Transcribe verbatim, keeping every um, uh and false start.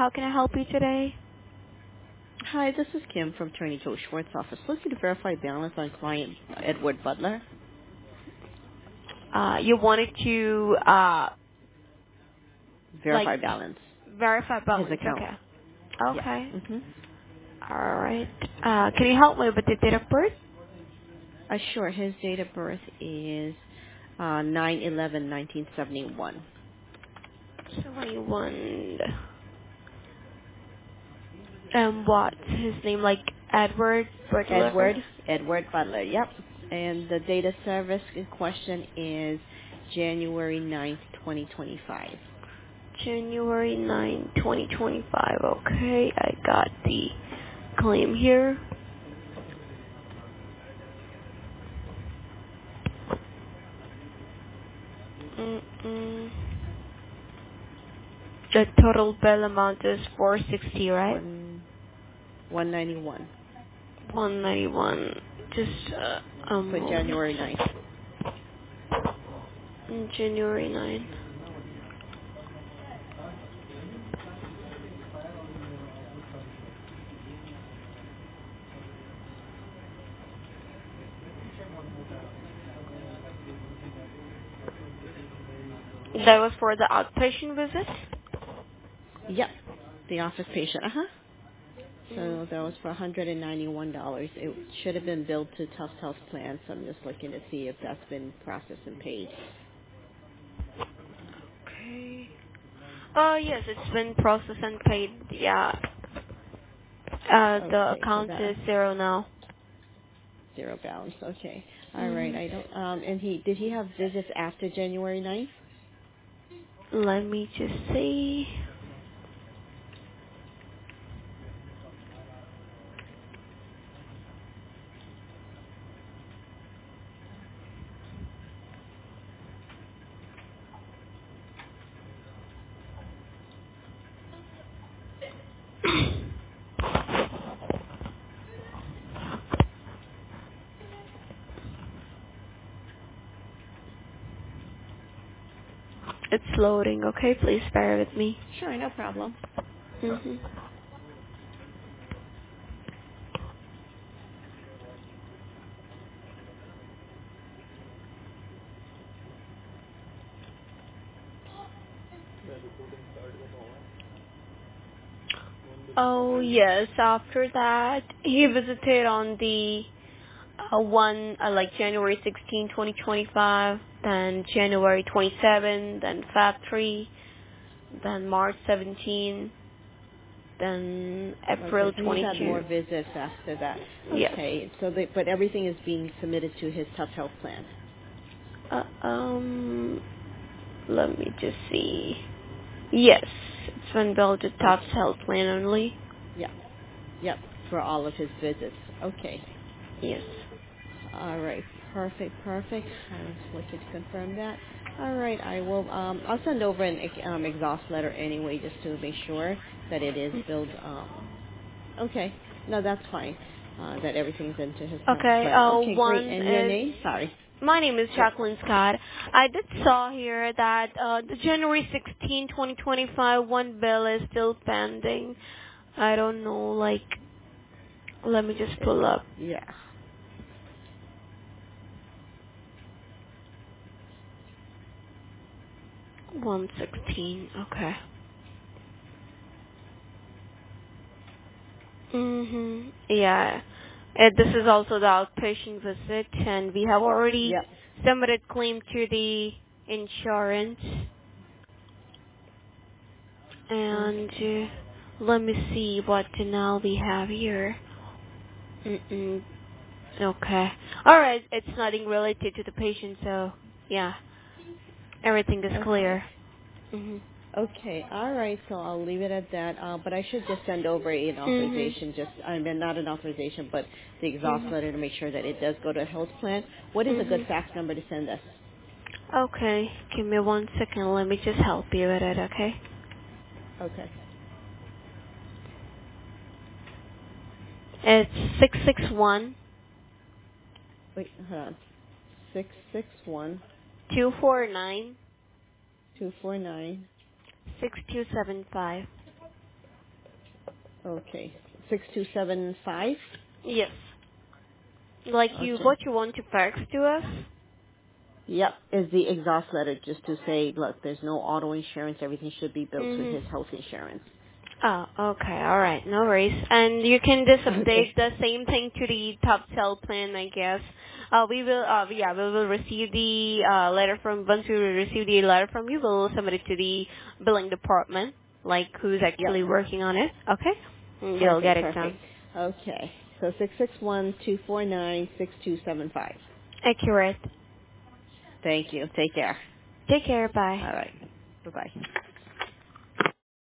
How can I help you today? Hi, this is Kim from Attorney Joe Schwartz's office. Looking to verify balance on client Edward Butler. Uh, you wanted to, uh, like, Verify balance. verify His balance. account. Okay. Yes. Okay. Mm-hmm. Alright. Uh, can you help me with the date of birth? Uh, sure. His date of birth is uh, nine eleven nineteen seventy-one. seventy-one. Um, what's his name? Like, Edward Butler? Edward. Edward Butler. Yep. And the date of service in question is January ninth, twenty twenty-five. January ninth, twenty twenty-five. Okay, I got the claim here. Mm-mm. The total bill amount is four sixty, right? One one ninety one one ninety-one. Just uh, a for moment. January ninth. January ninth. That was for the outpatient visit? Yep. The office patient. Uh huh. Mm, So that was for one hundred ninety-one dollars. It should have been billed to Tufts Health Plan, so I'm just looking to see if that's been processed and paid. okay. Oh, yes, it's been processed and paid. Yeah. Uh, the Okay, so account that is zero now. zero balance. Okay. All right. Mm, I don't. Um, and he did he have visits after January ninth? let me just see. It's loading, okay? Please bear with me. Sure, no problem. hmm Oh, yes. After that, he visited on the uh, one, uh, like January sixteenth, twenty twenty-five, then January twenty-seventh, then Feb three, then March seventeenth, then Okay, April so he's had twenty-two. more visits after that. Yes. Okay, so they, but everything is being submitted to his Tufts Health Plan. Uh, um, let me just see. Yes, it's been billed to Okay. Tufts Health Plan only. Yep. Yep. For all of his visits. Okay. Yes. All right. Perfect. Perfect. I was looking to confirm that. All right. I will. Um, I'll send over an ex- um, exhaust letter anyway, just to make sure that it is billed. Um, okay. No, that's fine. Uh, that everything's into his health Okay, plan. uh, Okay. Great. one And your is, name? Sorry. my name is Yep. Jacqueline Scott. I did saw here that uh, the January sixteenth, twenty twenty-five one bill is still pending. I don't know, like, let me just It, pull up. yeah. one sixteen, okay. Mm-hmm, yeah. Uh, this is also the outpatient visit, and we have already Yep. submitted claim to the insurance. And Okay. uh, let me see what now we have here. Mm-mm. Okay. All right. It's nothing related to the patient, so yeah, everything is Okay. clear. Mhm. Okay, all right. So I'll leave it at that. Uh, but I should just send over an Mhm. authorization. Just I mean, not an authorization, but the exhaust Mhm. letter to make sure that it does go to a health plan. What is a good Mhm. fax number to send us? Okay. Give me one second. Let me just help you with it. Okay. Okay. It's six six one Wait, hold on. Six six one two four nine two four nine six two seven five. Okay, six two seven five. Yes. Like you, Okay. what you want to fax to us? Yep, is the exhaust letter just to say, look, there's no auto insurance. Everything should be billed to Mhm. his health insurance. Oh, okay, all right, no worries. And you can just Okay. update the same thing to the top sell plan, I guess. Uh, we will, uh, yeah, we will receive the uh, letter from. Once we receive the letter from you, we'll submit it to the billing department, like who's Yep. actually working on it. Okay, and you'll get Perfect. it done. Perfect. Okay. So six six one two four nine six two seven five. Accurate. Thank you. Take care. Take care. Bye. All right. Bye bye.